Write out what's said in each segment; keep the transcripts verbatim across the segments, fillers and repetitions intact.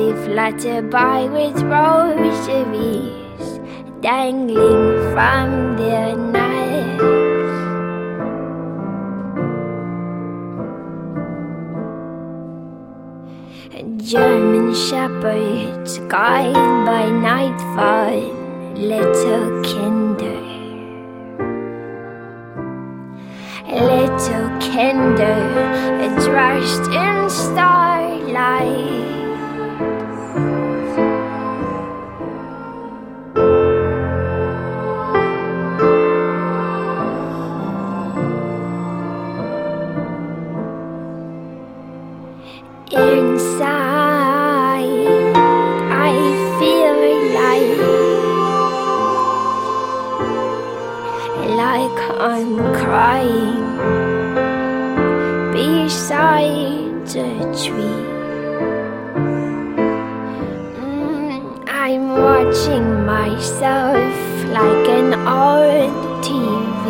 they flutter by with rosaries dangling from their necks. German shepherds guide by nightfall little kinder, little kinder dressed in starlight. Inside, I feel like, like I'm crying beside a tree. Mm, I'm watching myself like an old T V.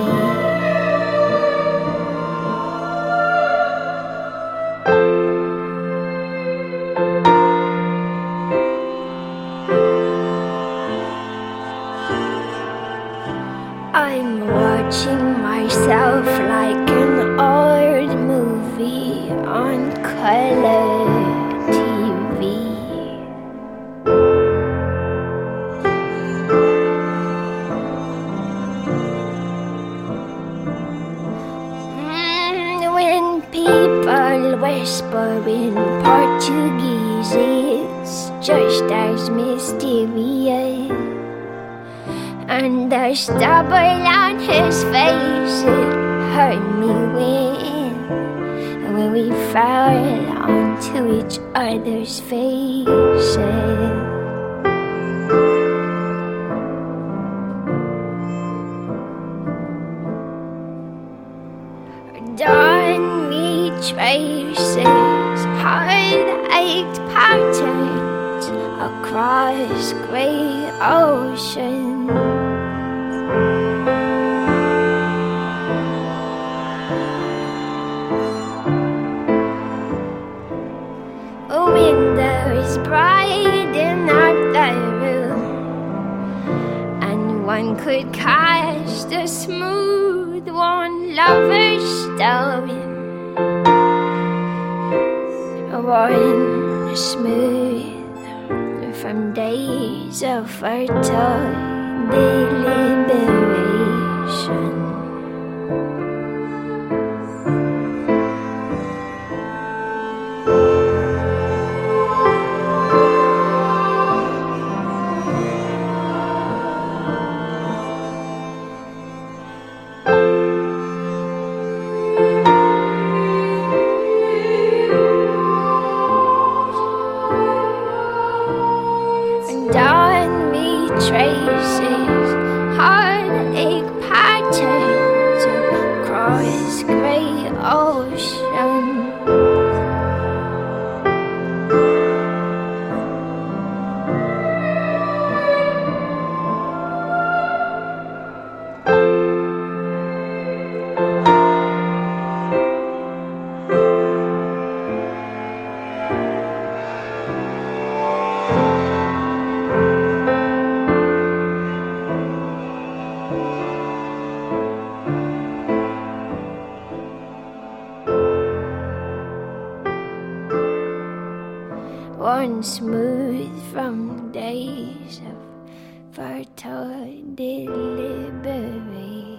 I'm watching myself like an old movie on color T V. Mm, when people whisper in Portuguese, it's just as mysterious. And the stubble on his face, it hurt me when, when we fell onto each other's faces. Dawn me traces, heart-ached patterns across grey ocean. Windows brighten up the room, and one could cast a smooth one lover's stone. One smooth from days of fertile deliberation. Dawn me traces, heartache patterns across grey ocean. One smooth from days of fertile deliberation.